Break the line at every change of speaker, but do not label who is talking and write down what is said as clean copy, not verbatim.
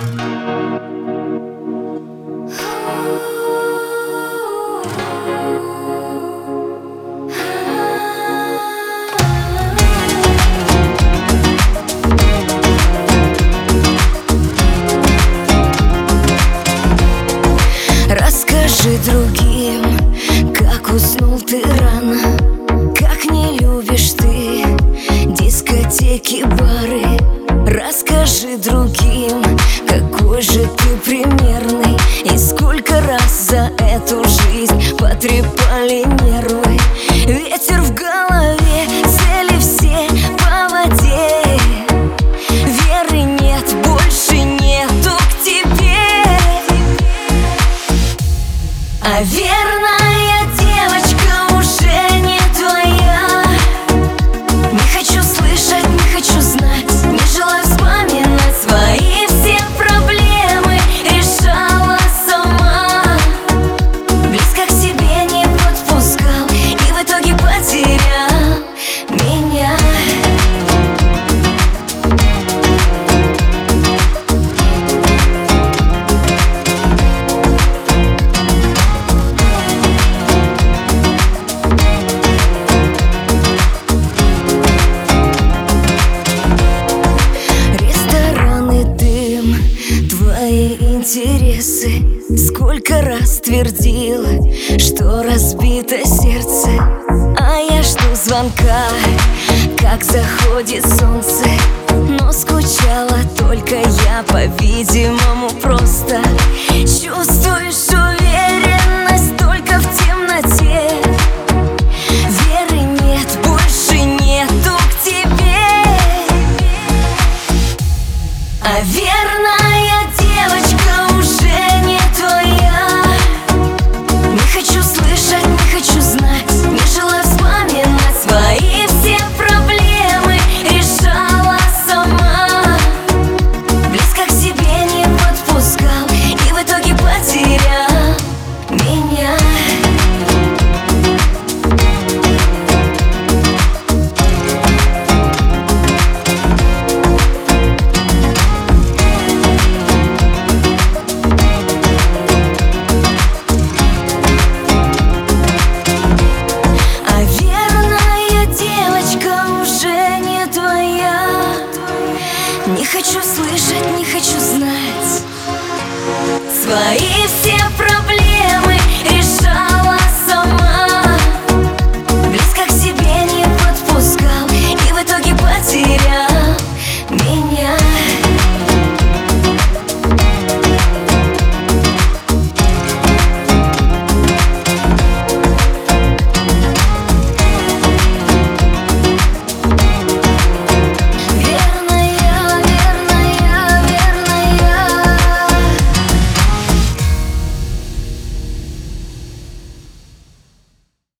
Расскажи другим, как уснул ты рано, как не любишь ты дискотеки, бары. Расскажи другим, какой же ты примерный, и сколько раз за эту жизнь потрепали нервы. Ветер в голове, цели все по воде, веры нет, больше нету к тебе. А верная девочка уже не твоя. Не хочу слышать, не хочу знать, не желаю вспоминать свои все проблемы. Решала сама, близко к себе не подпускал, и в итоге потерял меня. Интересы. Сколько раз твердил, что разбито сердце, а я жду звонка, как заходит солнце. Но скучала только я, по-видимому, просто. Чувствуешь уверенность только в темноте, веры нет, больше нету к тебе. А верная девочка уже не твоя. Не хочу слышать, не хочу знать, не желаю вспоминать свои все проблемы. Решала сама, близко к себе не подпускал, и в итоге потерял меня. Не хочу слышать, не хочу знать свои